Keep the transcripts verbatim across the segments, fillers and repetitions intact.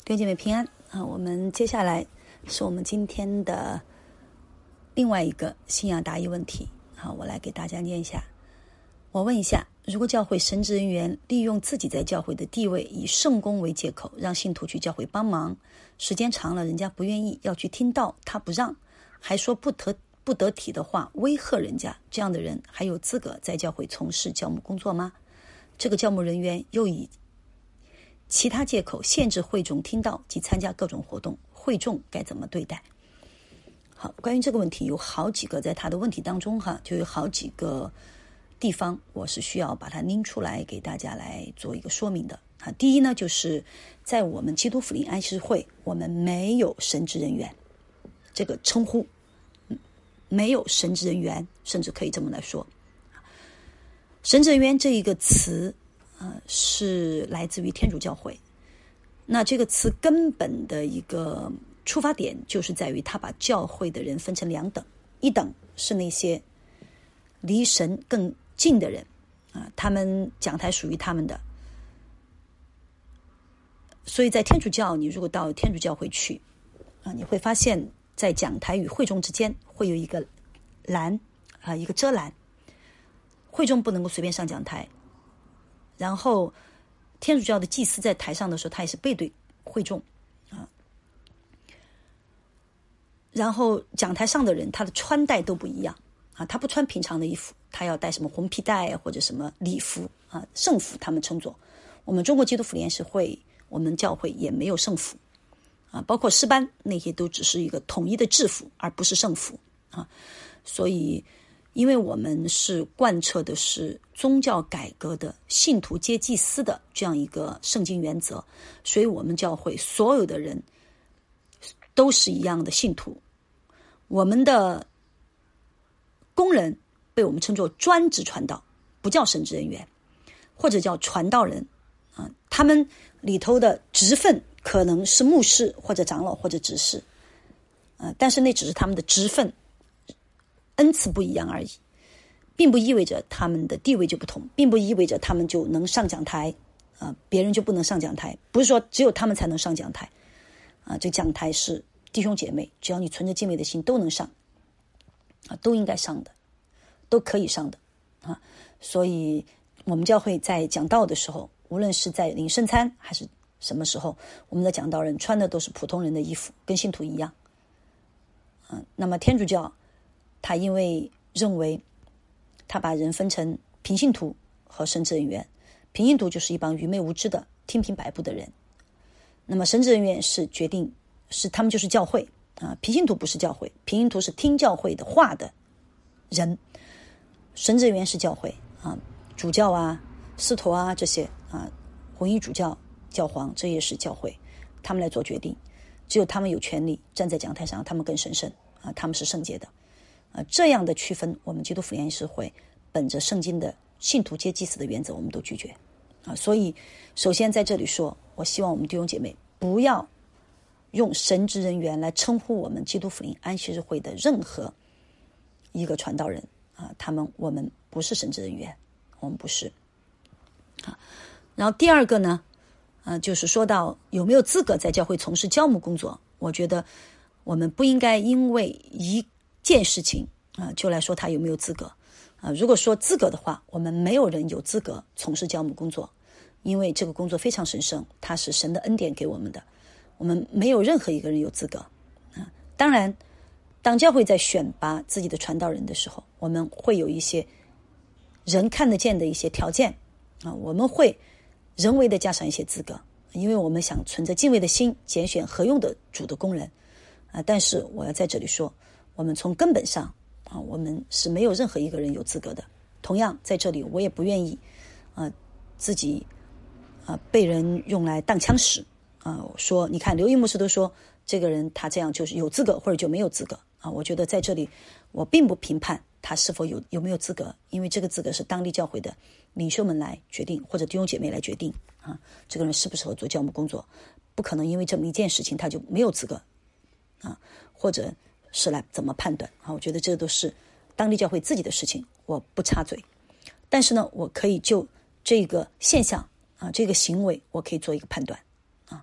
弟兄姐妹平安啊！我们接下来是我们今天的另外一个信仰答疑问题。好，我来给大家念一下。我问一下，如果教会神职人员利用自己在教会的地位，以圣工为借口，让信徒去教会帮忙，时间长了人家不愿意要去听道，他不让，还说不得不得体的话，威吓人家，这样的人还有资格在教会从事教牧工作吗？这个教牧人员又以其他借口限制会众听道及参加各种活动，会众该怎么对待？好，关于这个问题有好几个，在他的问题当中哈，就有好几个地方我是需要把它拎出来给大家来做一个说明的啊。第一呢，就是在我们基督福临安息日会，我们没有神职人员这个称呼，没有神职人员，甚至可以这么来说，神职人员这一个词呃，是来自于天主教会。那这个词根本的一个出发点就是在于他把教会的人分成两等，一等是那些离神更近的人啊，他们讲台属于他们的，所以在天主教，你如果到天主教会去啊，你会发现在讲台与会众之间会有一个栏啊，一个遮拦，会众不能够随便上讲台。然后天主教的祭司在台上的时候，他也是背对会众啊。然后讲台上的人，他的穿戴都不一样啊，他不穿平常的衣服，他要带什么红皮带或者什么礼服啊，圣服他们称作。我们中国基督福临安息会，我们教会也没有圣服啊，包括诗班那些都只是一个统一的制服，而不是圣服啊。所以因为我们是贯彻的是宗教改革的信徒皆祭司的这样一个圣经原则，所以我们教会所有的人都是一样的信徒。我们的工人被我们称作专职传道，不叫神职人员，或者叫传道人啊。他们里头的职分可能是牧师或者长老或者执事啊，但是那只是他们的职分恩赐不一样而已，并不意味着他们的地位就不同，并不意味着他们就能上讲台啊，别人就不能上讲台，不是说只有他们才能上讲台啊。这讲台是弟兄姐妹，只要你存着敬畏的心都能上啊，都应该上的，都可以上的啊。所以我们教会在讲道的时候，无论是在领圣餐还是什么时候，我们的讲道人穿的都是普通人的衣服，跟信徒一样。嗯，那么天主教他因为认为他把人分成平信徒和神职人员，平信徒就是一帮愚昧无知的听凭摆布的人，那么神职人员是决定是他们就是教会啊，平信徒不是教会，平信徒是听教会的话的人，神职人员是教会啊，主教啊、司徒啊这些啊，红衣主教、教皇，这也是教会，他们来做决定，只有他们有权利站在讲台上，他们更神圣啊，他们是圣洁的。呃，这样的区分，我们基督福临安息会本着圣经的信徒皆祭司的原则，我们都拒绝啊。所以，首先在这里说，我希望我们弟兄姐妹不要用神职人员来称呼我们基督福临安息日会的任何一个传道人啊，他们我们不是神职人员，我们不是啊。然后第二个呢，呃，就是说到有没有资格在教会从事教牧工作，我觉得我们不应该因为一件事情啊、呃，就来说他有没有资格啊、呃。如果说资格的话，我们没有人有资格从事教牧工作，因为这个工作非常神圣，它是神的恩典给我们的，我们没有任何一个人有资格啊。当然，当教会在选拔自己的传道人的时候，我们会有一些人看得见的一些条件啊，我们会人为的加上一些资格，因为我们想存着敬畏的心拣选合用的主的工人啊。但是我要在这里说，我们从根本上啊，我们是没有任何一个人有资格的。同样在这里我也不愿意啊自己啊被人用来当枪使啊，说你看刘一牧师都说这个人他这样就是有资格或者就没有资格啊。我觉得在这里我并不评判他是否有有没有资格，因为这个资格是当地教会的领袖们来决定，或者弟兄姐妹来决定啊，这个人适不适合做教牧工作，不可能因为这么一件事情他就没有资格啊，或者是来怎么判断啊？我觉得这都是当地教会自己的事情，我不插嘴。但是呢，我可以就这个现象啊，这个行为，我可以做一个判断啊。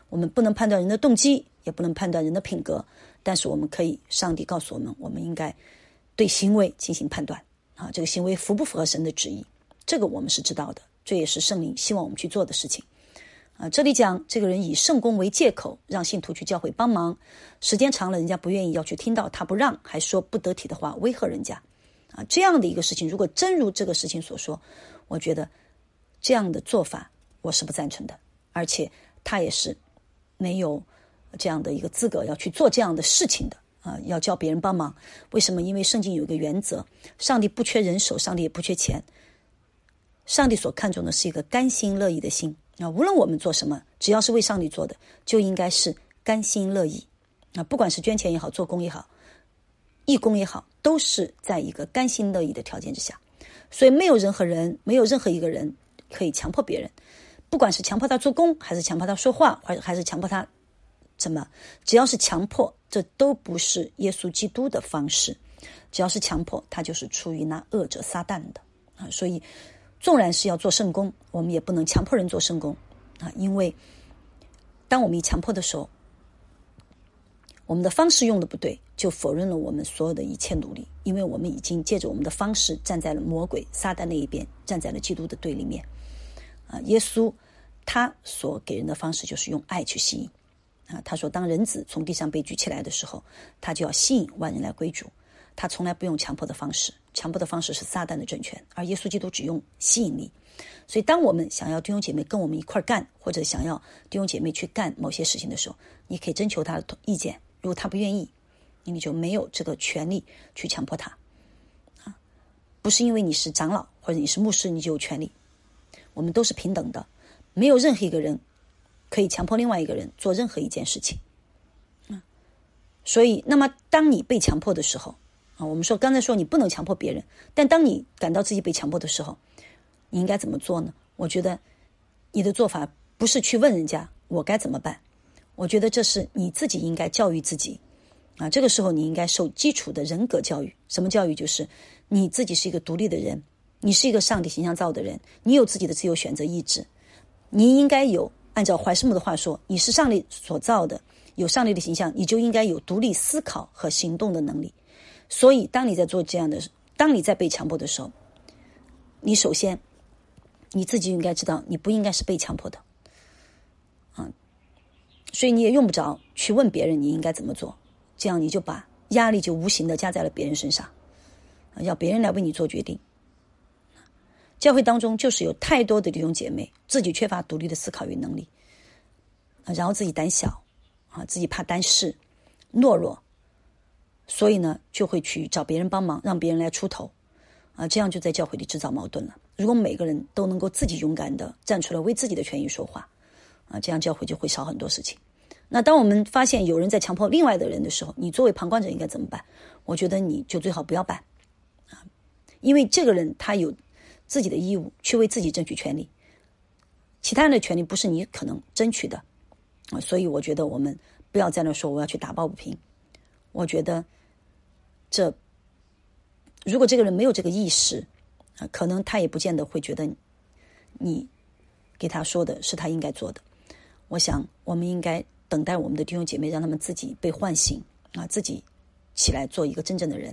我们不能判断人的动机，也不能判断人的品格，但是我们可以，上帝告诉我们，我们应该对行为进行判断啊，这个行为符不符合神的旨意，这个我们是知道的，这也是圣灵希望我们去做的事情啊。这里讲这个人以圣工为借口，让信徒去教会帮忙，时间长了，人家不愿意要去听到，他不让，还说不得体的话，威吓人家啊，这样的一个事情，如果真如这个事情所说，我觉得这样的做法我是不赞成的，而且他也是没有这样的一个资格要去做这样的事情的啊，要叫别人帮忙。为什么？因为圣经有一个原则，上帝不缺人手，上帝也不缺钱，上帝所看重的是一个甘心乐意的心啊。无论我们做什么，只要是为上帝做的，就应该是甘心乐意啊。不管是捐钱也好，做工也好，义工也好，都是在一个甘心乐意的条件之下。所以没有任何人，没有任何一个人可以强迫别人，不管是强迫他做工，还是强迫他说话，还是强迫他怎么，只要是强迫，这都不是耶稣基督的方式。只要是强迫，他就是出于那恶者撒旦的啊。所以纵然是要做圣工，我们也不能强迫人做圣工啊，因为当我们一强迫的时候，我们的方式用的不对，就否认了我们所有的一切努力，因为我们已经借着我们的方式站在了魔鬼撒旦那一边，站在了基督的对立面啊。耶稣他所给人的方式就是用爱去吸引啊。他说当人子从地上被举起来的时候，他就要吸引万人来归主，他从来不用强迫的方式，强迫的方式是撒旦的政权，而耶稣基督只用吸引力。所以当我们想要弟兄姐妹跟我们一块干，或者想要弟兄姐妹去干某些事情的时候，你可以征求他的意见，如果他不愿意，你就没有这个权利去强迫他啊。不是因为你是长老或者你是牧师你就有权利，我们都是平等的，没有任何一个人可以强迫另外一个人做任何一件事情啊。所以那么当你被强迫的时候啊，我们说刚才说你不能强迫别人，但当你感到自己被强迫的时候，你应该怎么做呢？我觉得你的做法不是去问人家我该怎么办，我觉得这是你自己应该教育自己啊。这个时候你应该受基础的人格教育。什么教育？就是你自己是一个独立的人，你是一个上帝形象造的人，你有自己的自由选择意志，你应该有，按照怀斯母的话说，你是上帝所造的，有上帝的形象，你就应该有独立思考和行动的能力。所以当你在做这样的，当你在被强迫的时候，你首先你自己应该知道你不应该是被强迫的啊，所以你也用不着去问别人你应该怎么做，这样你就把压力就无形的加在了别人身上啊，要别人来为你做决定。教会当中就是有太多的弟兄姐妹自己缺乏独立的思考与能力啊，然后自己胆小啊，自己怕担事懦弱，所以呢就会去找别人帮忙，让别人来出头啊，这样就在教会里制造矛盾了。如果每个人都能够自己勇敢的站出来为自己的权益说话啊，这样教会就会少很多事情。那当我们发现有人在强迫另外的人的时候，你作为旁观者应该怎么办？我觉得你就最好不要办啊，因为这个人他有自己的义务去为自己争取权利，其他人的权利不是你可能争取的啊，所以我觉得我们不要在那说我要去打抱不平。我觉得这如果这个人没有这个意识啊，可能他也不见得会觉得你给他说的是他应该做的。我想我们应该等待我们的弟兄姐妹，让他们自己被唤醒啊，自己起来做一个真正的人。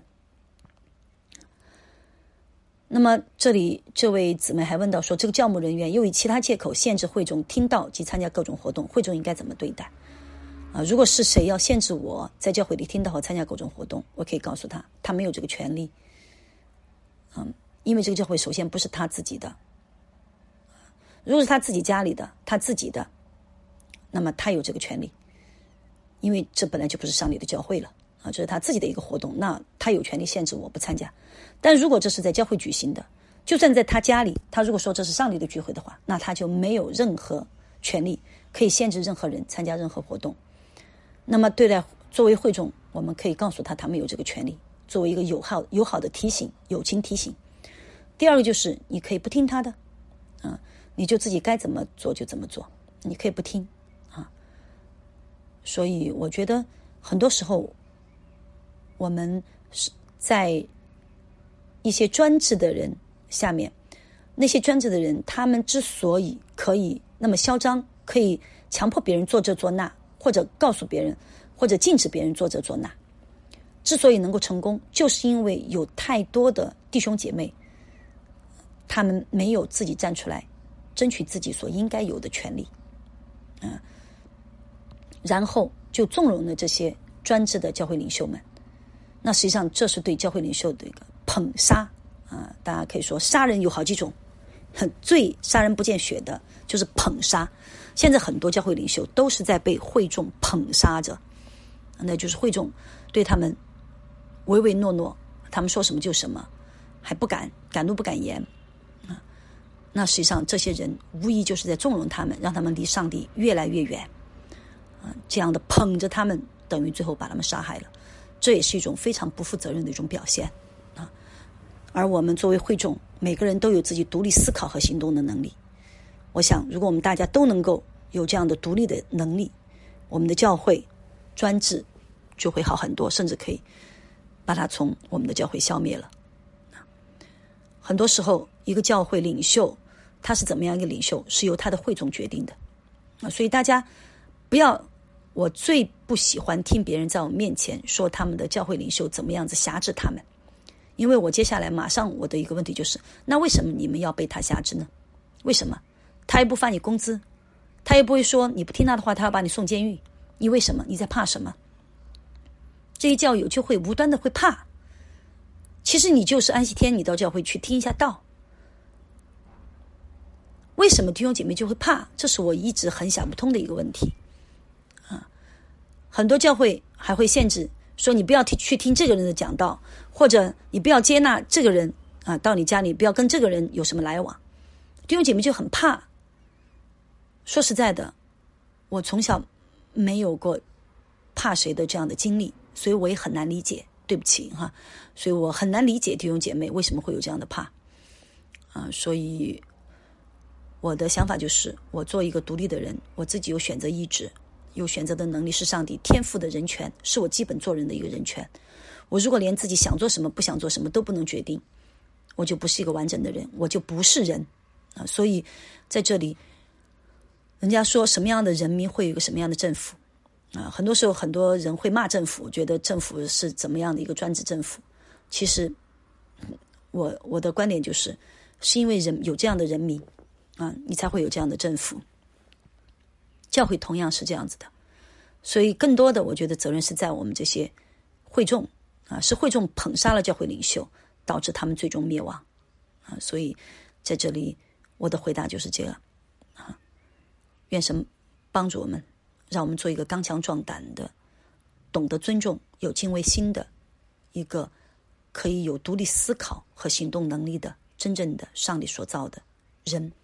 那么这里这位姊妹还问到说，这个教牧人员又以其他借口限制会众听到及参加各种活动，会众应该怎么对待啊？如果是谁要限制我在教会里听到和参加各种活动，我可以告诉他，他没有这个权利。嗯，因为这个教会首先不是他自己的，如果是他自己家里的，他自己的，那么他有这个权利，因为这本来就不是上帝的教会了啊，这是他自己的一个活动，那他有权利限制我不参加。但如果这是在教会举行的，就算在他家里，他如果说这是上帝的聚会的话，那他就没有任何权利可以限制任何人参加任何活动。那么对待作为会众，我们可以告诉他他没有这个权利，作为一个友好友好的提醒，友情提醒。第二个就是你可以不听他的啊，你就自己该怎么做就怎么做，你可以不听啊。所以我觉得很多时候我们是在一些专制的人下面，那些专制的人他们之所以可以那么嚣张，可以强迫别人做这做那，或者告诉别人，或者禁止别人做这做那。之所以能够成功，就是因为有太多的弟兄姐妹，他们没有自己站出来争取自己所应该有的权利，嗯，然后就纵容了这些专制的教会领袖们。那实际上这是对教会领袖的一个捧杀啊！大家可以说杀人有好几种，最杀人不见血的就是捧杀。现在很多教会领袖都是在被会众捧杀着，那就是会众对他们唯唯诺诺，他们说什么就什么，还不敢敢怒不敢言啊。那实际上这些人无疑就是在纵容他们，让他们离上帝越来越远啊。这样的捧着他们，等于最后把他们杀害了。这也是一种非常不负责任的一种表现啊！而我们作为会众，每个人都有自己独立思考和行动的能力。我想，如果我们大家都能够有这样的独立的能力，我们的教会专制就会好很多，甚至可以把它从我们的教会消灭了。很多时候，一个教会领袖他是怎么样一个领袖，是由他的会众决定的啊！所以大家不要。我最不喜欢听别人在我面前说他们的教会领袖怎么样子辖制他们，因为我接下来马上我的一个问题就是，那为什么你们要被他辖制呢？为什么？他也不发你工资，他也不会说你不听他的话他要把你送监狱，你为什么？你在怕什么？这一教友就会无端的会怕，其实你就是安息天你到教会去听一下道，为什么弟兄姐妹就会怕？这是我一直很想不通的一个问题。很多教会还会限制说你不要去听这个人的讲道，或者你不要接纳这个人啊到你家里，不要跟这个人有什么来往。弟兄姐妹就很怕。说实在的，我从小没有过怕谁的这样的经历，所以我也很难理解，对不起哈，所以我很难理解弟兄姐妹为什么会有这样的怕啊。所以我的想法就是，我做一个独立的人，我自己有选择意志，有选择的能力，是上帝天赋的人权，是我基本做人的一个人权。我如果连自己想做什么不想做什么都不能决定，我就不是一个完整的人，我就不是人啊。所以在这里人家说什么样的人民会有一个什么样的政府啊，很多时候很多人会骂政府，觉得政府是怎么样的一个专制政府。其实我我的观点就是是因为人有这样的人民啊，你才会有这样的政府。教会同样是这样子的，所以更多的我觉得责任是在我们这些会众啊，是会众捧杀了教会领袖，导致他们最终灭亡啊。所以在这里我的回答就是这个啊，愿神帮助我们，让我们做一个刚强壮胆的，懂得尊重、有敬畏心的一个可以有独立思考和行动能力的真正的上帝所造的人。